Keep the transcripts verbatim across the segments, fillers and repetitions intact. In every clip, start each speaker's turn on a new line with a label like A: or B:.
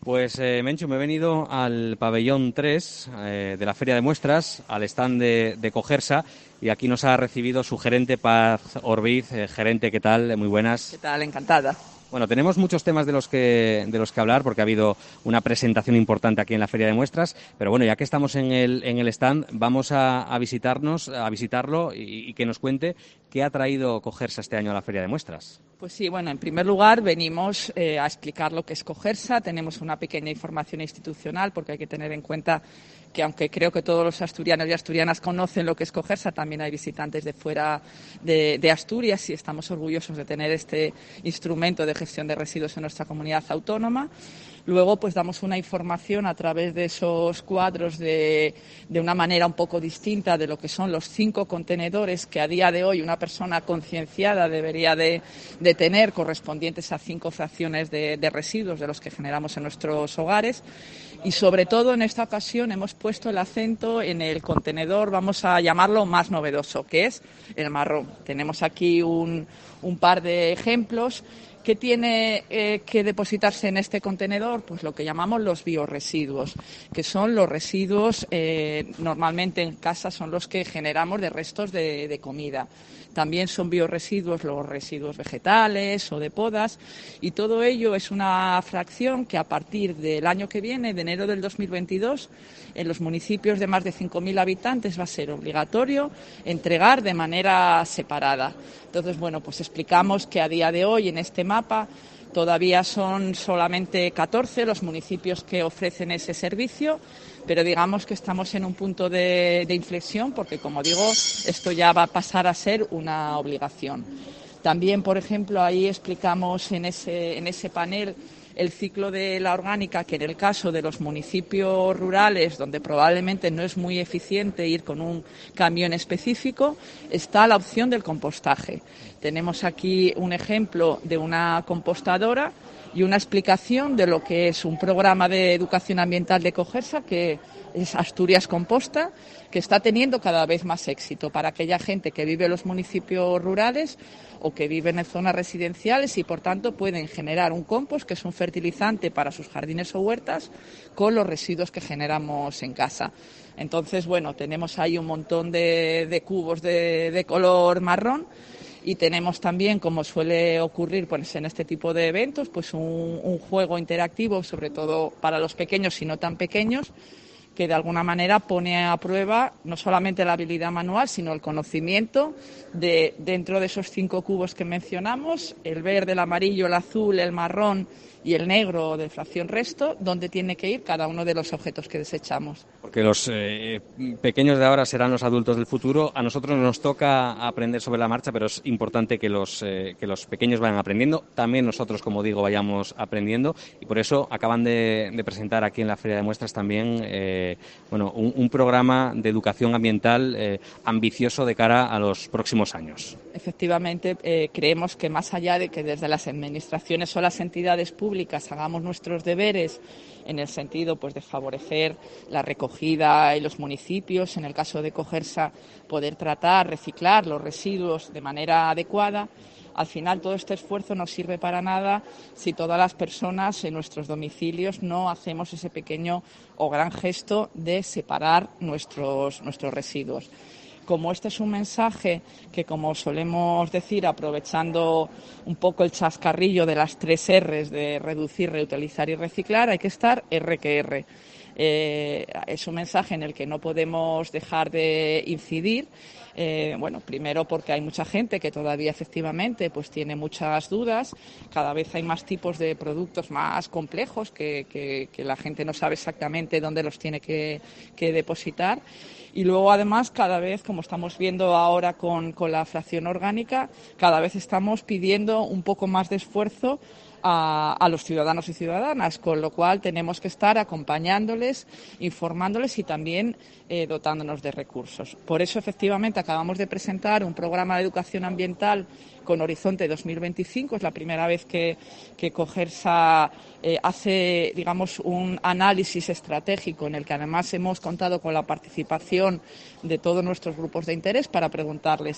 A: Pues, eh, Menchu, me he venido al pabellón tres eh, de la Feria de Muestras, al stand de, de Cogersa, y aquí nos ha recibido su gerente, Paz Orbiz. Eh, gerente, ¿qué tal? Muy buenas.
B: ¿Qué tal? Encantada.
A: Bueno, tenemos muchos temas de los que de los que hablar porque ha habido una presentación importante aquí en la Feria de Muestras, pero bueno, ya que estamos en el en el stand, vamos a, a visitarnos, a visitarlo y, y que nos cuente qué ha traído Cogersa este año a la Feria de Muestras.
B: Pues sí, bueno, en primer lugar venimos eh, a explicar lo que es Cogersa. Tenemos una pequeña información institucional porque hay que tener en cuenta que aunque creo que todos los asturianos y asturianas conocen lo que es Cogersa, también hay visitantes de fuera de, de Asturias y estamos orgullosos de tener este instrumento de gestión de residuos en nuestra comunidad autónoma. Luego, pues damos una información a través de esos cuadros de, de una manera un poco distinta de lo que son los cinco contenedores que a día de hoy una persona concienciada debería de, de tener, correspondientes a cinco fracciones de, de residuos de los que generamos en nuestros hogares. Y sobre todo en esta ocasión hemos puesto el acento en el contenedor, vamos a llamarlo más novedoso, que es el marrón. Tenemos aquí un, un par de ejemplos. ¿Qué tiene eh, que depositarse en este contenedor? Pues lo que llamamos los biorresiduos, que son los residuos, eh, normalmente en casa son los que generamos de restos de, de comida. También son biorresiduos los residuos vegetales o de podas, y todo ello es una fracción que a partir del año que viene, de enero del dos mil veintidós, en los municipios de más de cinco mil habitantes va a ser obligatorio entregar de manera separada. Entonces, bueno, pues explicamos que a día de hoy en este mapa todavía son solamente catorce los municipios que ofrecen ese servicio, pero digamos que estamos en un punto de, de inflexión porque, como digo, esto ya va a pasar a ser una obligación. También, por ejemplo, ahí explicamos en ese, en ese panel el ciclo de la orgánica, que en el caso de los municipios rurales, donde probablemente no es muy eficiente ir con un camión específico, está la opción del compostaje. Tenemos aquí un ejemplo de una compostadora y una explicación de lo que es un programa de educación ambiental de Cogersa, que es Asturias Composta, que está teniendo cada vez más éxito para aquella gente que vive en los municipios rurales o que viven en zonas residenciales y, por tanto, pueden generar un compost, que es un fertilizante para sus jardines o huertas, con los residuos que generamos en casa. Entonces, bueno, tenemos ahí un montón de, de cubos de, de color marrón. Y tenemos también, como suele ocurrir pues, en este tipo de eventos, pues un, un juego interactivo, sobre todo para los pequeños y no tan pequeños, que de alguna manera pone a prueba no solamente la habilidad manual, sino el conocimiento de, dentro de esos cinco cubos que mencionamos, el verde, el amarillo, el azul, el marrón y el negro de fracción resto, donde tiene que ir cada uno de los objetos que desechamos.
A: Porque los eh, pequeños de ahora serán los adultos del futuro. A nosotros nos toca aprender sobre la marcha, pero es importante que los, eh, que los pequeños vayan aprendiendo. También nosotros, como digo, vayamos aprendiendo. Y por eso acaban de, de presentar aquí en la Feria de Muestras también eh, bueno, un, un programa de educación ambiental eh, ambicioso de cara a los próximos años.
B: Efectivamente, eh, creemos que más allá de que desde las administraciones o las entidades públicas hagamos nuestros deberes en el sentido pues de favorecer la recogida en los municipios, en el caso de Cogersa poder tratar, reciclar los residuos de manera adecuada, al final todo este esfuerzo no sirve para nada si todas las personas en nuestros domicilios no hacemos ese pequeño o gran gesto de separar nuestros, nuestros residuos. Como este es un mensaje que, como solemos decir, aprovechando un poco el chascarrillo de las tres R's de reducir, reutilizar y reciclar, hay que estar R que R. Eh, es un mensaje en el que no podemos dejar de incidir. Eh, bueno, primero porque hay mucha gente que todavía efectivamente pues tiene muchas dudas, cada vez hay más tipos de productos más complejos que, que, que la gente no sabe exactamente dónde los tiene que, que depositar. Y luego, además, cada vez, como estamos viendo ahora con, con la fracción orgánica, cada vez estamos pidiendo un poco más de esfuerzo a, a los ciudadanos y ciudadanas, con lo cual tenemos que estar acompañándoles, informándoles y también eh, dotándonos de recursos. Por eso, efectivamente, acabamos de presentar un programa de educación ambiental con Horizonte dos mil veinticinco. Es la primera vez que, que Cogersa eh, hace, digamos, un análisis estratégico en el que además hemos contado con la participación de todos nuestros grupos de interés para preguntarles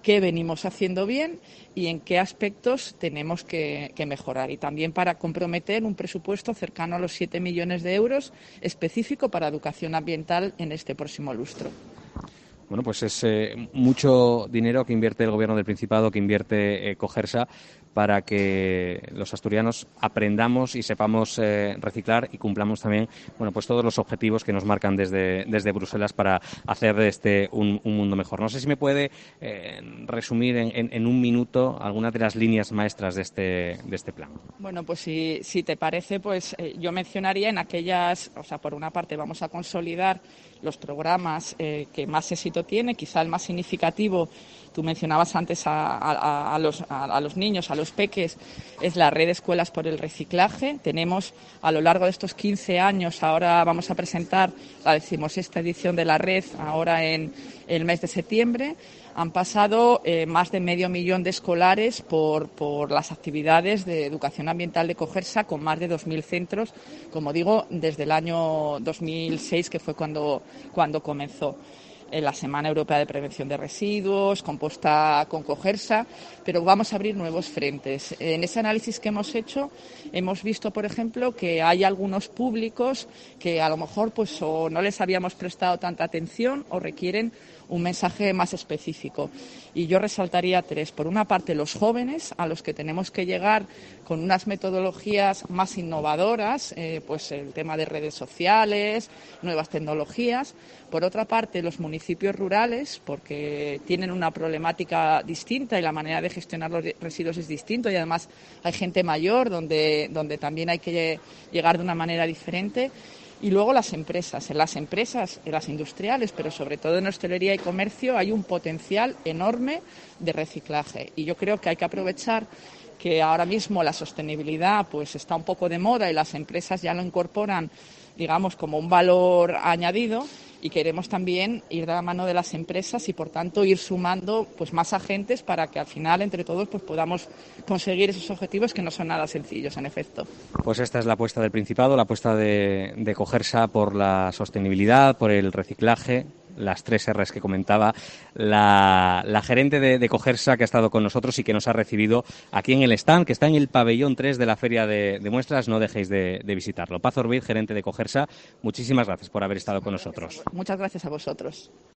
B: qué venimos haciendo bien y en qué aspectos tenemos que, que mejorar. Y también para comprometer un presupuesto cercano a los siete millones de euros específico para educación ambiental en este próximo lustro.
A: Bueno, pues es eh, mucho dinero que invierte el Gobierno del Principado, que invierte eh, Cogersa, para que los asturianos aprendamos y sepamos eh, reciclar y cumplamos también, bueno, pues todos los objetivos que nos marcan desde, desde Bruselas para hacer de este un, un mundo mejor. No sé si me puede eh, resumir en, en, en un minuto algunas de las líneas maestras de este, de este plan.
B: Bueno, pues si, si te parece, pues eh, yo mencionaría en aquellas, o sea, por una parte vamos a consolidar los programas eh, que más éxito tiene, quizá el más significativo. Tú mencionabas antes a, a, a, los, a, a los niños, a los peques, es la red de escuelas por el reciclaje. Tenemos a lo largo de estos quince años, ahora vamos a presentar la decimosexta edición de la red, ahora en el mes de septiembre. Han pasado eh, más de medio millón de escolares por, por las actividades de educación ambiental de Cogersa, con más de dos mil centros, como digo, desde el año dos mil seis, que fue cuando, cuando comenzó. En la Semana Europea de Prevención de Residuos, composta con Cogersa, pero vamos a abrir nuevos frentes. En ese análisis que hemos hecho, hemos visto, por ejemplo, que hay algunos públicos que a lo mejor pues o no les habíamos prestado tanta atención o requieren un mensaje más específico. Y yo resaltaría tres. Por una parte, los jóvenes, a los que tenemos que llegar con unas metodologías más innovadoras, eh, pues el tema de redes sociales, nuevas tecnologías. Por otra parte, los municipios rurales, porque tienen una problemática distinta y la manera de gestionar los residuos es distinto, y además hay gente mayor donde, donde también hay que llegar de una manera diferente. Y luego las empresas. En las empresas, en las industriales, pero sobre todo en hostelería y comercio, hay un potencial enorme de reciclaje. Y yo creo que hay que aprovechar que ahora mismo la sostenibilidad pues está un poco de moda y las empresas ya lo incorporan, digamos, como un valor añadido, y queremos también ir de la mano de las empresas y, por tanto, ir sumando pues más agentes para que al final, entre todos, pues podamos conseguir esos objetivos que no son nada sencillos, en efecto.
A: Pues esta es la apuesta del Principado, la apuesta de, de Cogersa por la sostenibilidad, por el reciclaje, las tres R's que comentaba la, la gerente de, de Cogersa, que ha estado con nosotros y que nos ha recibido aquí en el stand, que está en el pabellón tres de la Feria de, de Muestras. No dejéis de, de visitarlo. Paz Orbiz, gerente de Cogersa, muchísimas gracias por haber estado con nosotros.
B: Muchas gracias a vosotros.